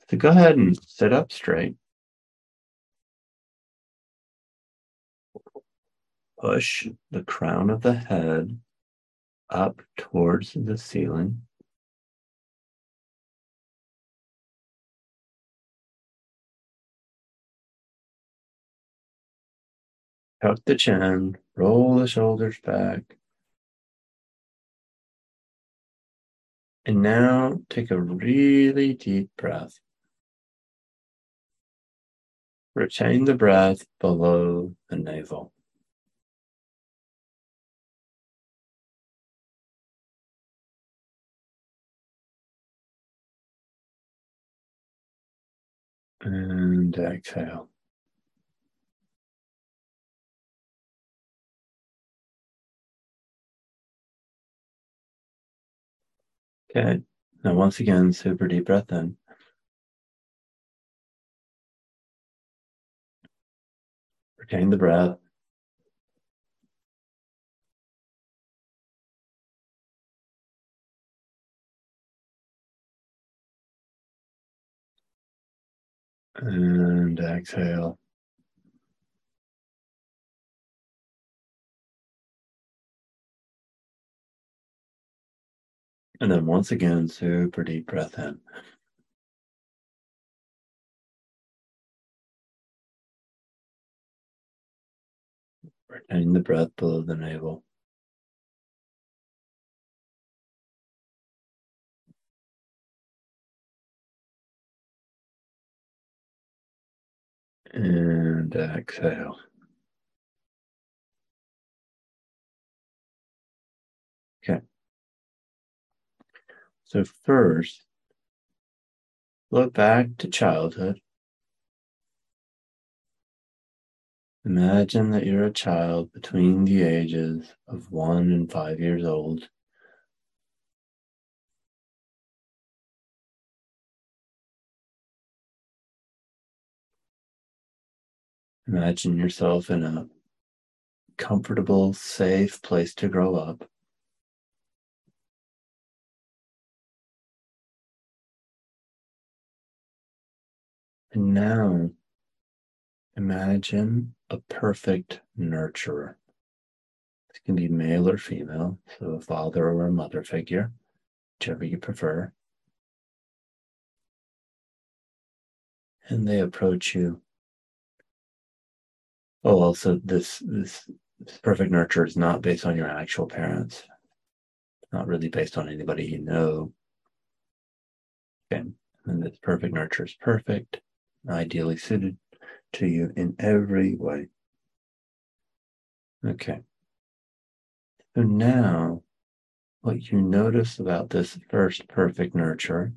So go ahead and sit up straight. Push the crown of the head up towards the ceiling. Tuck the chin, roll the shoulders back. And now take a really deep breath. Retain the breath below the navel. And exhale. Okay. Now once again, super deep breath in. Retain the breath. And exhale. And then once again, super deep breath in. Retaining the breath below the navel. And exhale. Okay. So first, look back to childhood. Imagine that you're a child between the ages of 1 and 5 years old. Imagine yourself in a comfortable, safe place to grow up. And now, imagine a perfect nurturer. This can be male or female, so a father or a mother figure, whichever you prefer. And they approach you. Oh, also, this perfect nurture is not based on your actual parents. Not really based on anybody you know. Okay. And this perfect nurture is perfect, ideally suited to you in every way. Okay. So now, what you notice about this first perfect nurture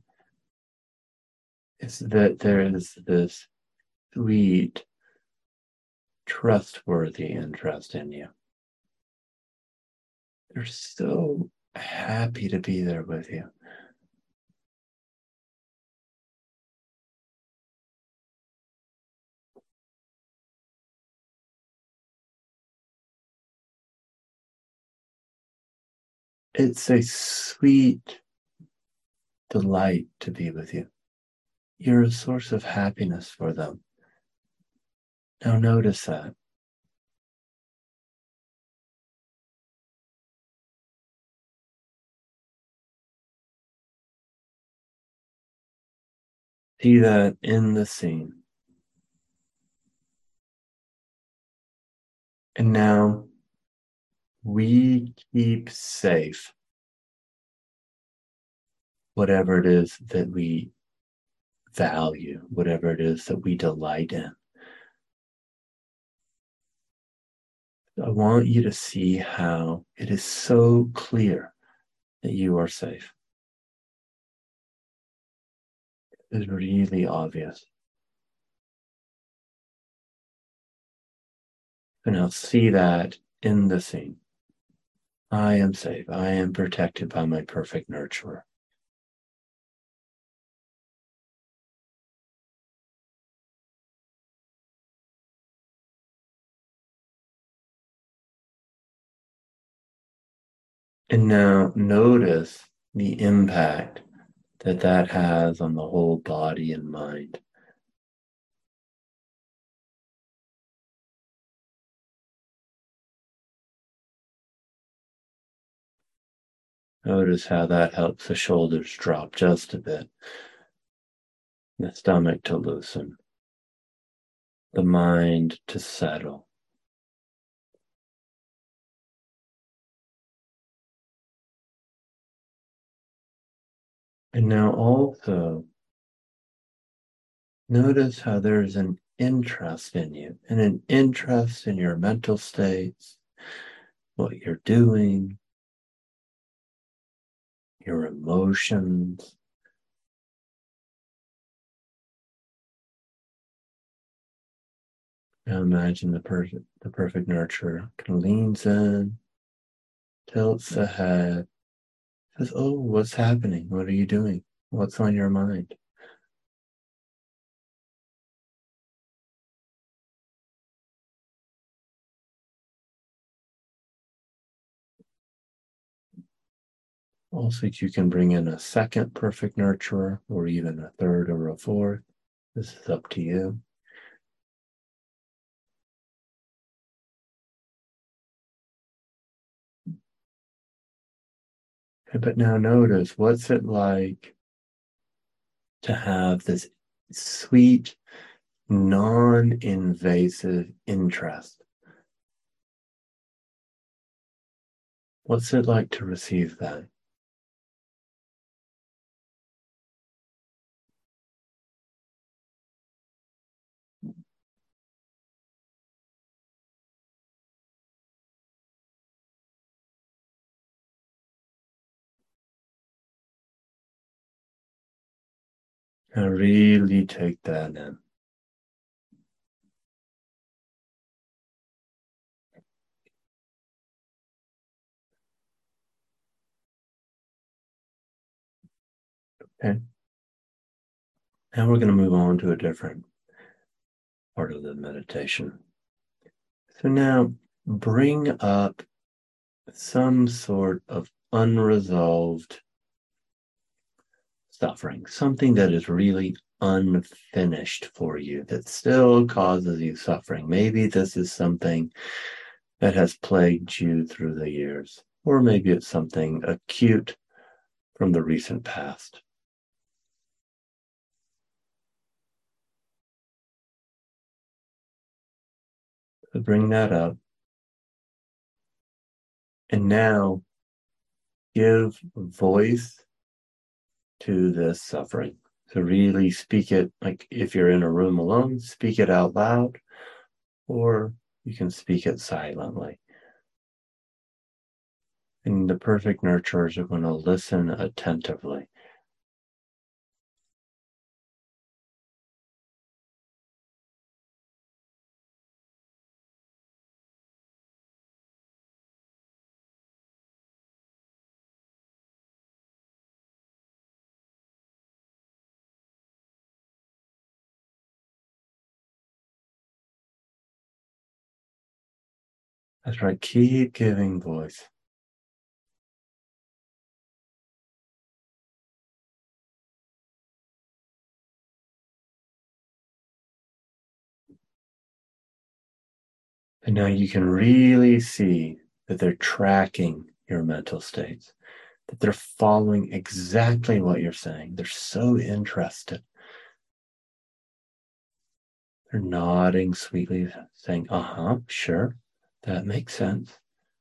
is that there is this sweet, trustworthy interest in you. They're so happy to be there with you. It's a sweet delight to be with you. You're a source of happiness for them. Now notice that. See that in the scene. And now we keep safe whatever it is that we value, whatever it is that we delight in. I want you to see how it is so clear that you are safe. It is really obvious. And now see that in the scene. I am safe. I am protected by my perfect nurturer. And now notice the impact that has on the whole body and mind. Notice how that helps the shoulders drop just a bit, the stomach to loosen, the mind to settle. And now also notice how there's an interest in you and an interest in your mental states, what you're doing, your emotions. Now imagine the perfect nurturer kind of leans in, tilts the head, says, "Oh, what's happening? What are you doing? What's on your mind?" Also, you can bring in a second perfect nurturer or even a third or a fourth. This is up to you. But now notice, what's it like to have this sweet, non-invasive interest? What's it like to receive that? Now really take that in. Okay. Now we're going to move on to a different part of the meditation. So now bring up some sort of unresolved suffering, something that is really unfinished for you that still causes you suffering. Maybe this is something that has plagued you through the years, or maybe it's something acute from the recent past. So bring that up. And now give voice to this suffering. So really speak it, like if you're in a room alone, speak it out loud, or you can speak it silently. And the perfect nurturers are going to listen attentively. That's right. Keep giving voice. And now you can really see that they're tracking your mental states, that they're following exactly what you're saying. They're so interested. They're nodding sweetly, saying, sure, that makes sense.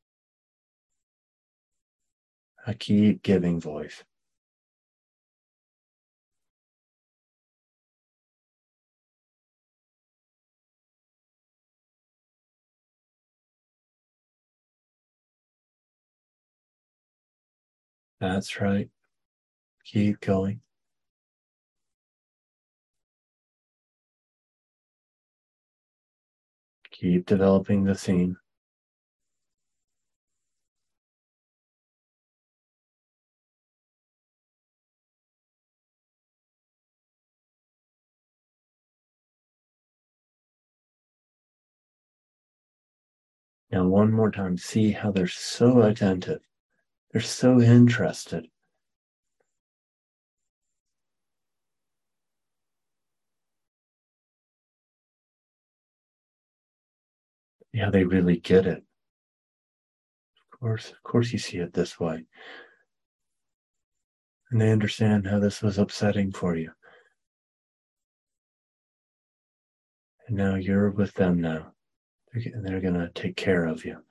I keep giving voice. That's right. Keep going. Keep developing the theme. Now, one more time, see how they're so attentive. They're so interested. Yeah, they really get it. Of course you see it this way. And they understand how this was upsetting for you. And now you're with them now. They're going to take care of you.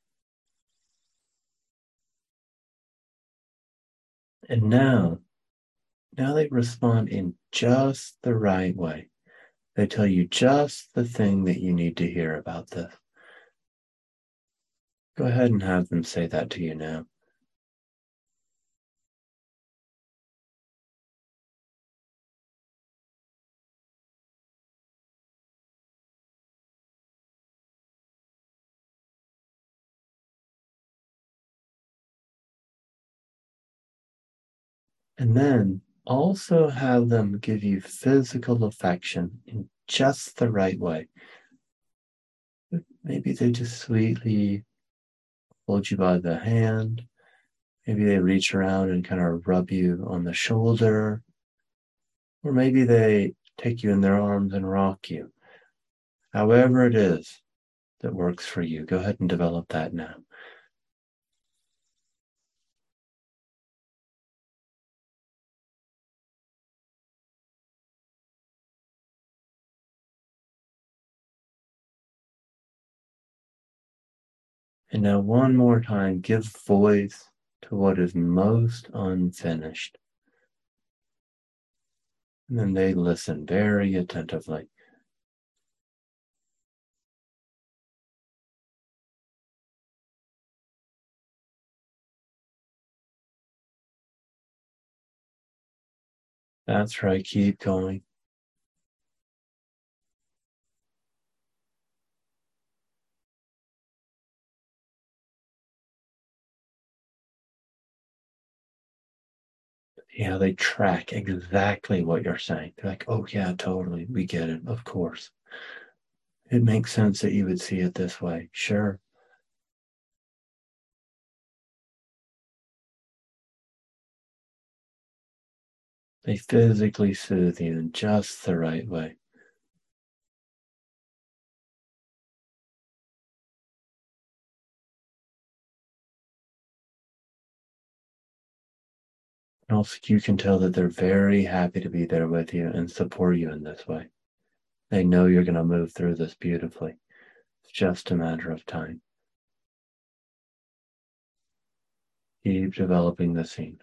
And now they respond in just the right way. They tell you just the thing that you need to hear about this. Go ahead and have them say that to you now. And then also have them give you physical affection in just the right way. Maybe they just sweetly hold you by the hand. Maybe they reach around and kind of rub you on the shoulder. Or maybe they take you in their arms and rock you. However it is that works for you, go ahead and develop that now. And now, one more time, give voice to what is most unfinished. And then they listen very attentively. That's right, keep going. Yeah, they track exactly what you're saying. They're like, oh, yeah, totally. We get it. Of course. It makes sense that you would see it this way. Sure. They physically soothe you in just the right way. And also, you can tell that they're very happy to be there with you and support you in this way. They know you're going to move through this beautifully. It's just a matter of time. Keep developing the scene.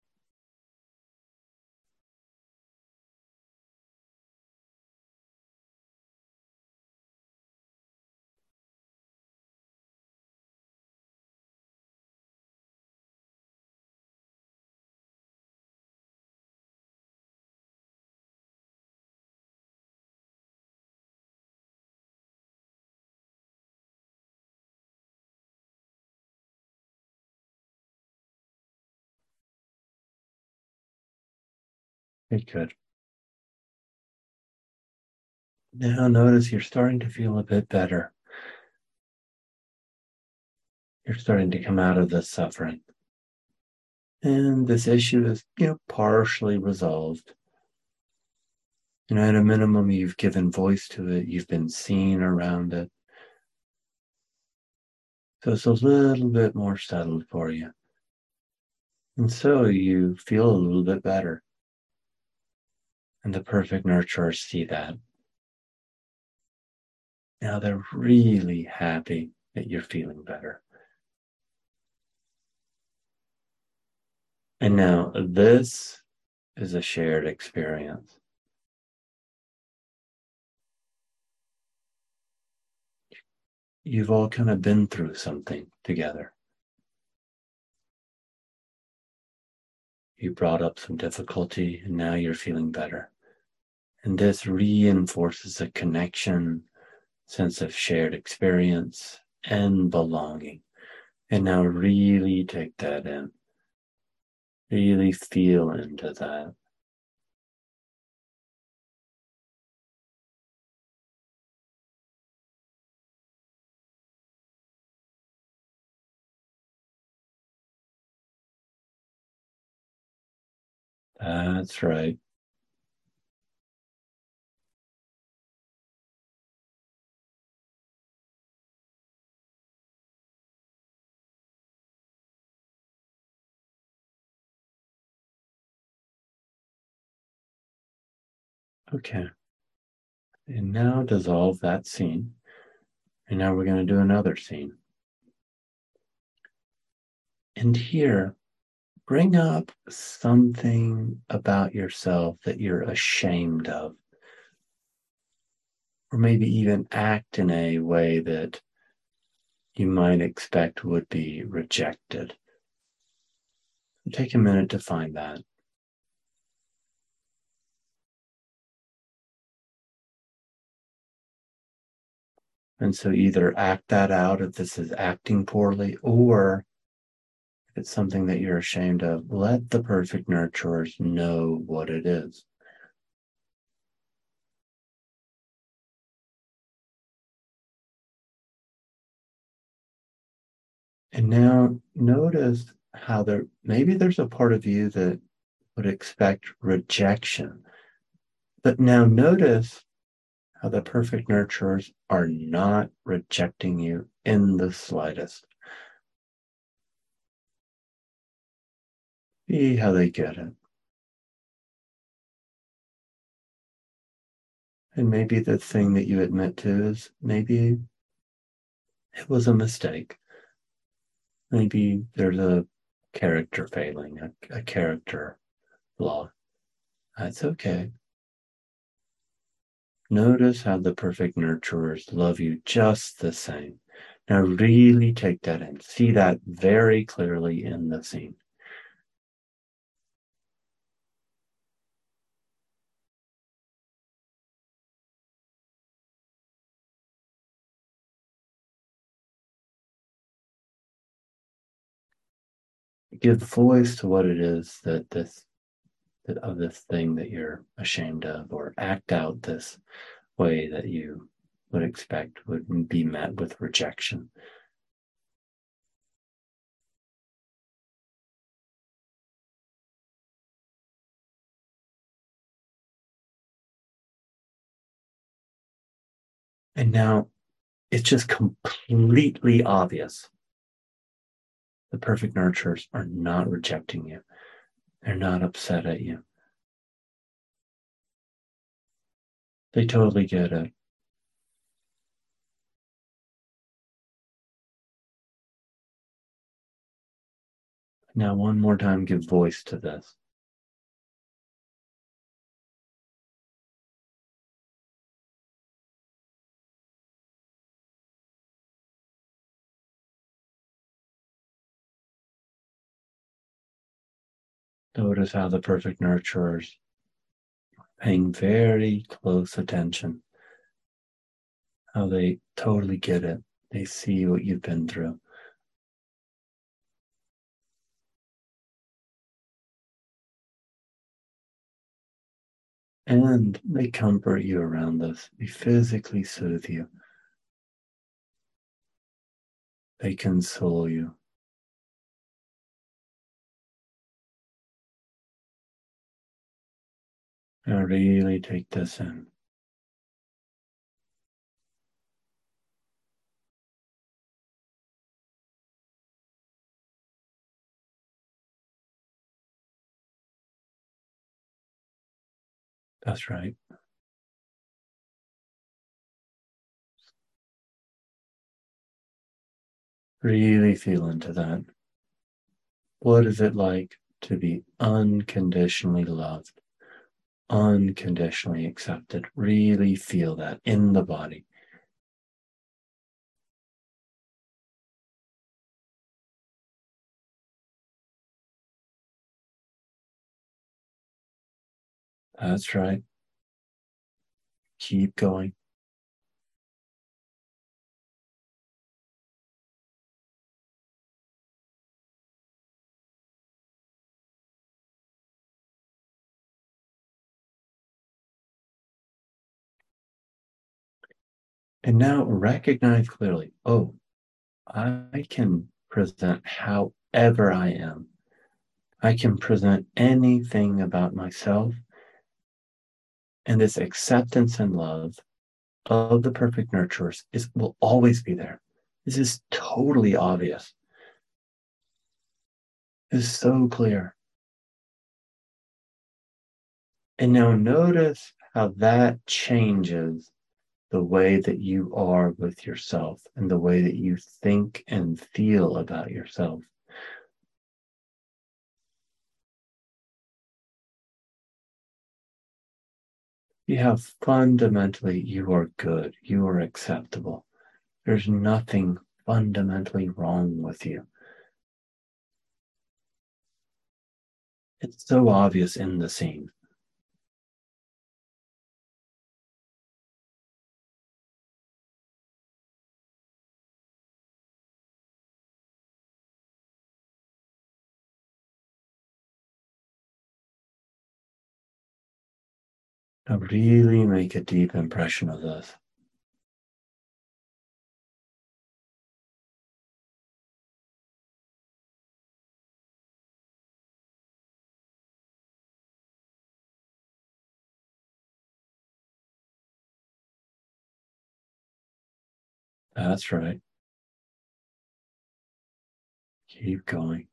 Good. Now notice you're starting to feel a bit better. You're starting to come out of this suffering. And this issue is, partially resolved. At a minimum, you've given voice to it. You've been seen around it. So it's a little bit more settled for you. And so you feel a little bit better. And the perfect nurturers see that. Now they're really happy that you're feeling better. And now this is a shared experience. You've all kind of been through something together. You brought up some difficulty and now you're feeling better. And this reinforces a connection, sense of shared experience and belonging. And now really take that in. Really feel into that. That's right. Okay. And now dissolve that scene. And now we're going to do another scene. And here, bring up something about yourself that you're ashamed of, or maybe even act in a way that you might expect would be rejected. Take a minute to find that. And so either act that out if this is acting poorly, or if it's something that you're ashamed of, let the perfect nurturers know what it is. And now notice how maybe there's a part of you that would expect rejection. But now notice how the perfect nurturers are not rejecting you in the slightest. See how they get it. And maybe the thing that you admit to is maybe it was a mistake. Maybe there's a character failing, a character flaw. That's okay. Notice how the perfect nurturers love you just the same. Now, really take that in. See that very clearly in the scene. Give voice to what it is that this thing that you're ashamed of, or act out this way that you would expect would be met with rejection. And now it's just completely obvious. The perfect nurturers are not rejecting you. They're not upset at you. They totally get it. Now, one more time, give voice to this. Notice how the perfect nurturers paying very close attention, how they totally get it. They see what you've been through. And they comfort you around this. They physically soothe you. They console you. Now really take this in. That's right. Really feel into that. What is it like to be unconditionally loved, unconditionally accepted? Really feel that in the body. That's right. Keep going. And now recognize clearly, oh, I can present however I am. I can present anything about myself. And this acceptance and love of the perfect nurturers will always be there. This is totally obvious. It's so clear. And now notice how that changes the way that you are with yourself and the way that you think and feel about yourself. See how fundamentally you are good, you are acceptable. There's nothing fundamentally wrong with you. It's so obvious in the scene. Now really make a deep impression of this. That's right. Keep going.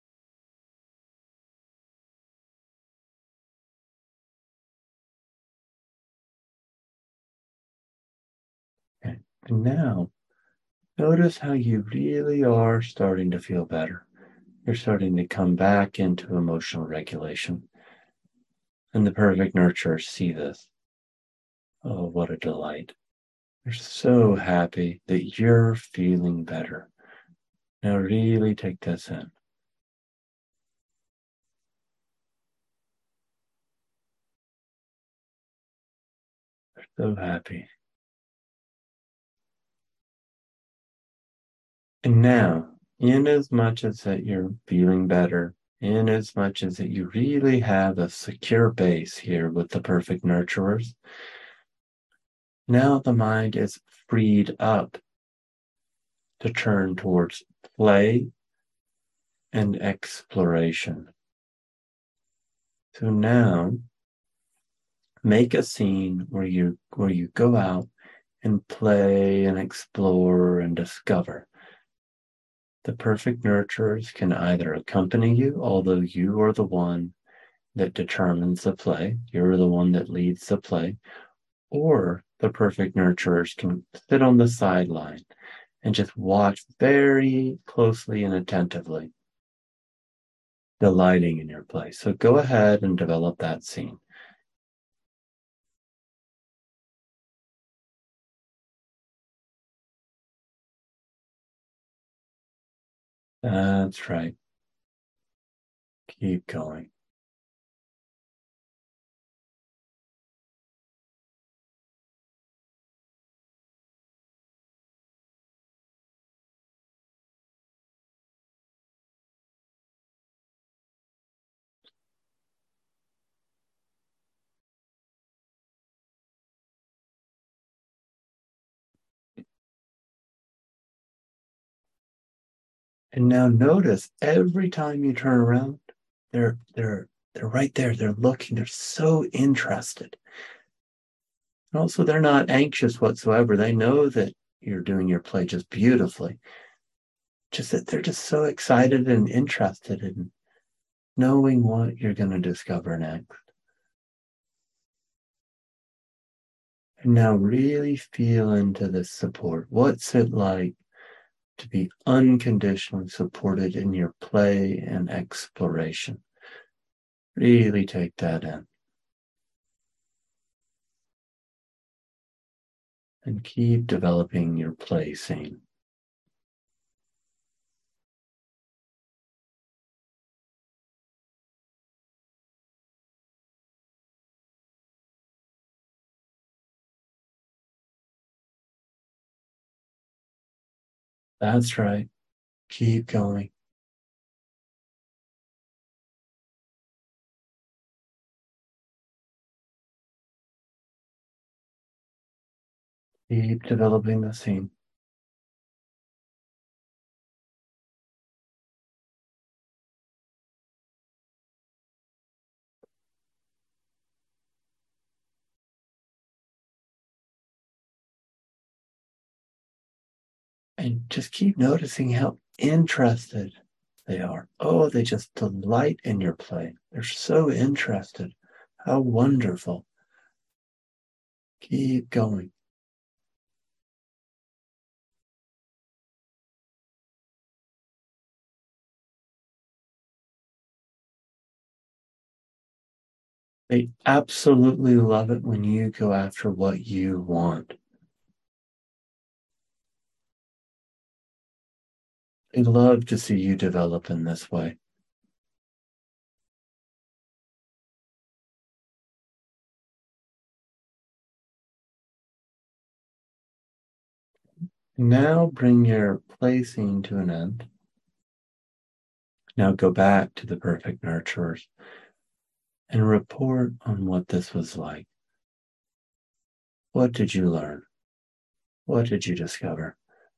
Okay. And now, notice how you really are starting to feel better. You're starting to come back into emotional regulation. And the perfect nurturers see this. Oh, what a delight. They're so happy that you're feeling better. Now really take this in. They're so happy. And now, in as much as that you're feeling better, in as much as that you really have a secure base here with the perfect nurturers, now the mind is freed up to turn towards play and exploration. So now make a scene where you go out and play and explore and discover. The perfect nurturers can either accompany you, although you are the one that determines the play, you're the one that leads the play, or the perfect nurturers can sit on the sideline and just watch very closely and attentively, delighting in your play. So go ahead and develop that scene. That's right. Keep going. And now notice every time you turn around, they're right there. They're looking. They're so interested. And also, they're not anxious whatsoever. They know that you're doing your play just beautifully. Just that they're just so excited and interested in knowing what you're going to discover next. And now really feel into this support. What's it like to be unconditionally supported in your play and exploration? Really take that in. And keep developing your play scene. That's right. Keep going. Keep developing the scene. And just keep noticing how interested they are. Oh, they just delight in your play. They're so interested. How wonderful. Keep going. They absolutely love it when you go after what you want. They love to see you develop in this way. Now bring your placing to an end. Now go back to the perfect nurturers and report on what this was like. What did you learn? What did you discover?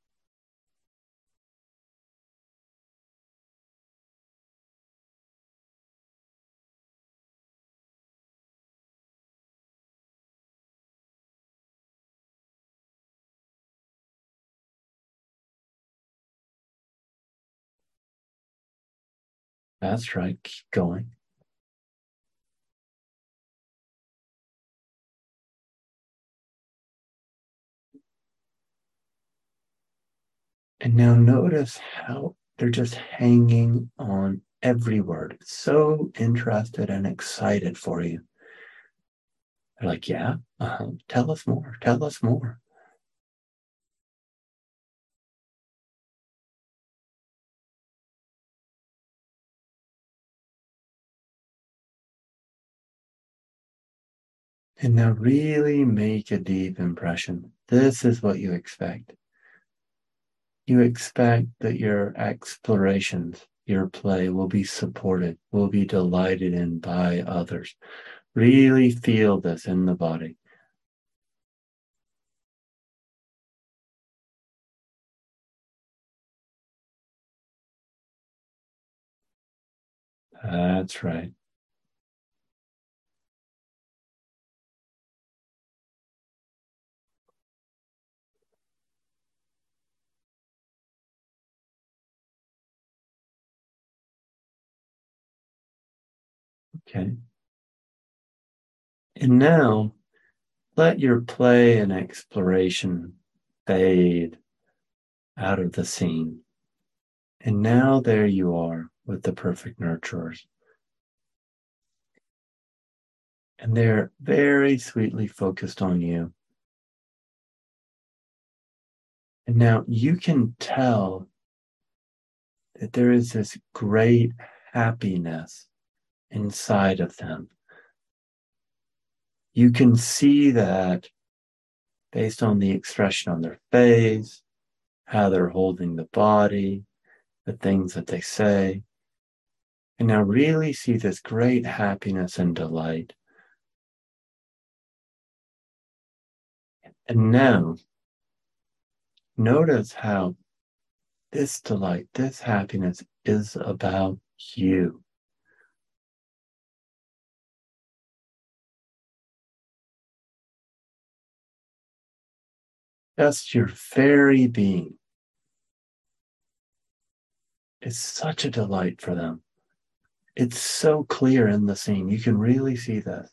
That's right. Keep going. And now notice how they're just hanging on every word, so interested and excited for you. They're like, yeah, tell us more, tell us more. And now really make a deep impression. This is what you expect. You expect that your explorations, your play will be supported, will be delighted in by others. Really feel this in the body. That's right. Okay. And now let your play and exploration fade out of the scene. And now there you are with the perfect nurturers. And they're very sweetly focused on you. And now you can tell that there is this great happiness inside of them. You can see that based on the expression on their face, how they're holding the body, the things that they say. And now really see this great happiness and delight. And now notice how this delight, this happiness is about you. Just your very being is such a delight for them. It's so clear in the scene. You can really see this.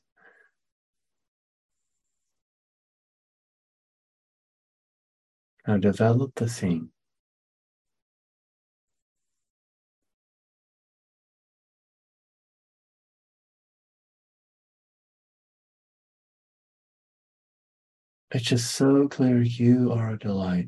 Now develop the scene. It's just so clear you are a delight.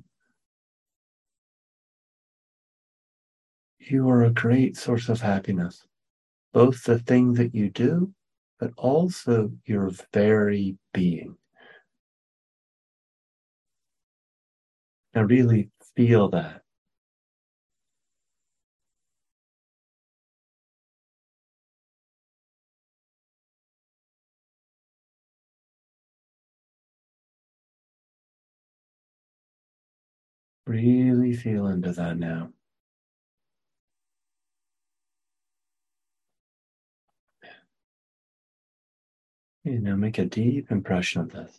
You are a great source of happiness, both the thing that you do, but also your very being. Now really feel that. Really feel into that now. And now make a deep impression of this.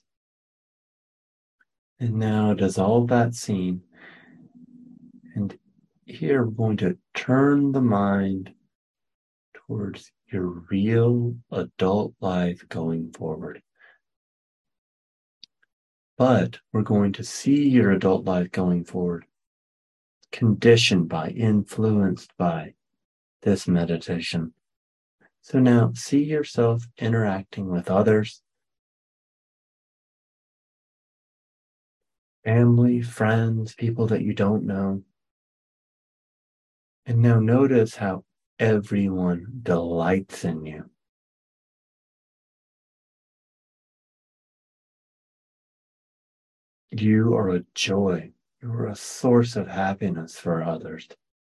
And now dissolve that scene. And here we're going to turn the mind towards your real adult life going forward. But we're going to see your adult life going forward, conditioned by, influenced by this meditation. So now see yourself interacting with others, family, friends, people that you don't know. And now notice how everyone delights in you. You are a joy. You are a source of happiness for others.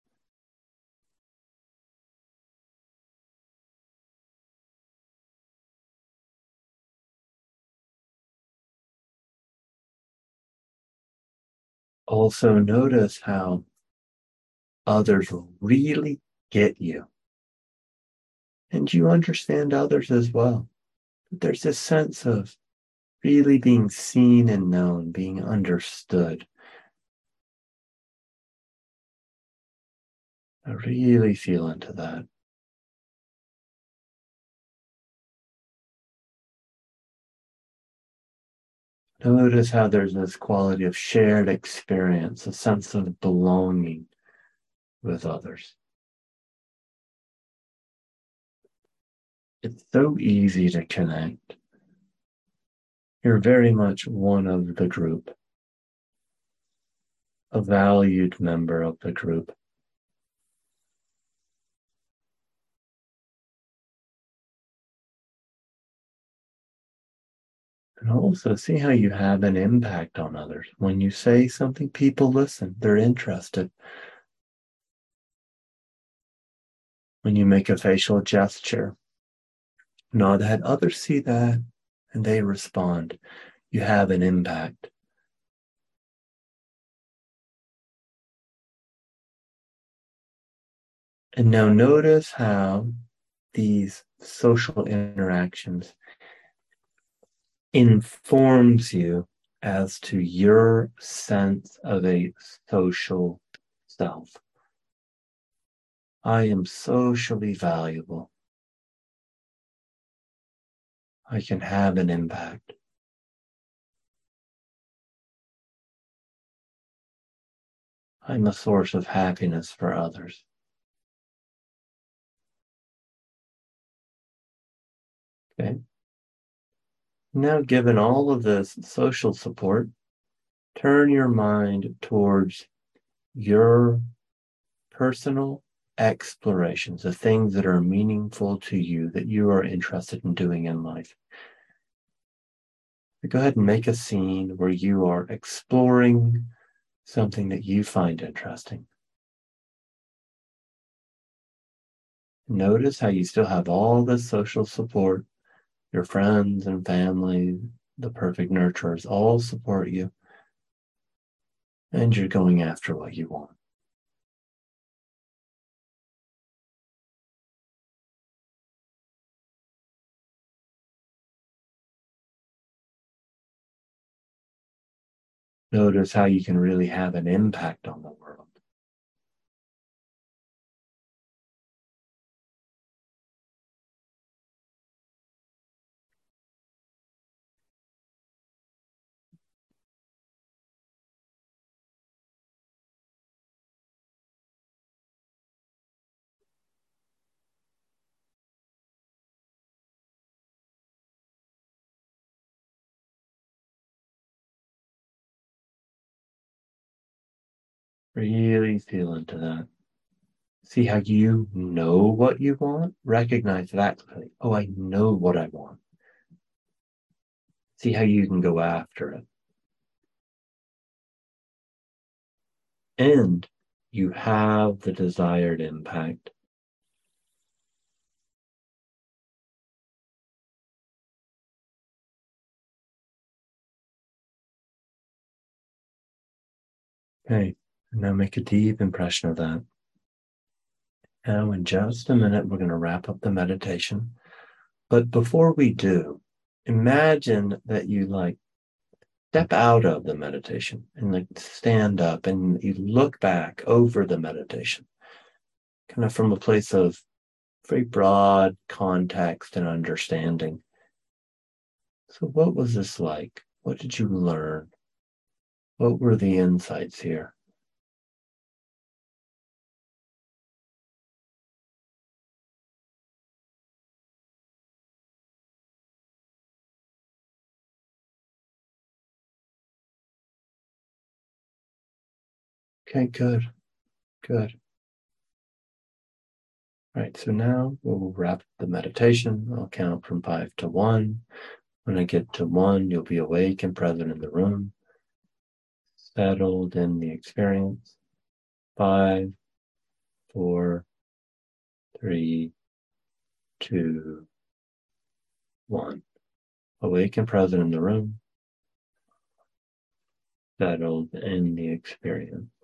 Also notice how others really get you. And you understand others as well. But there's this sense of really being seen and known, being understood. I really feel into that. Notice how there's this quality of shared experience, a sense of belonging with others. It's so easy to connect. You're very much one of the group, a valued member of the group. And also see how you have an impact on others. When you say something, people listen, they're interested. When you make a facial gesture, know that others see that and they respond. You have an impact. And now notice how these social interactions informs you as to your sense of a social self. I am socially valuable. I can have an impact. I'm a source of happiness for others. Okay. Now, given all of this social support, turn your mind towards your personal explorations, the things that are meaningful to you, that you are interested in doing in life. Go ahead and make a scene where you are exploring something that you find interesting. Notice how you still have all this social support. Your friends and family, the perfect nurturers, all support you. And you're going after what you want. Notice how you can really have an impact on the world. Really feel into that. See how you know what you want? Recognize that clearly. Oh, I know what I want. See how you can go after it. And you have the desired impact. Okay, now make a deep impression of that. Now, in just a minute, we're going to wrap up the meditation. But before we do, imagine that you step out of the meditation and stand up and you look back over the meditation, kind of from a place of very broad context and understanding. So, what was this like? What did you learn? What were the insights here? Okay, good, good. All right, so now we'll wrap the meditation. I'll count from 5 to 1. When I get to 1, you'll be awake and present in the room, settled in the experience. 5, 4, 3, 2, 1. Awake and present in the room, settled in the experience.